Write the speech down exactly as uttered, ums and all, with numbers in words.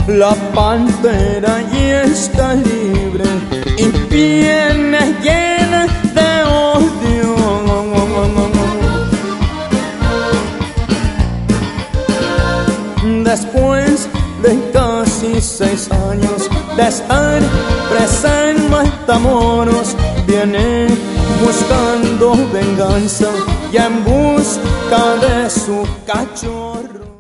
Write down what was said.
La pantera ya está libre y viene llena de odio. Después de casi seis años de estar presa en Matamoros, viene buscando venganza y en busca de su cachorro.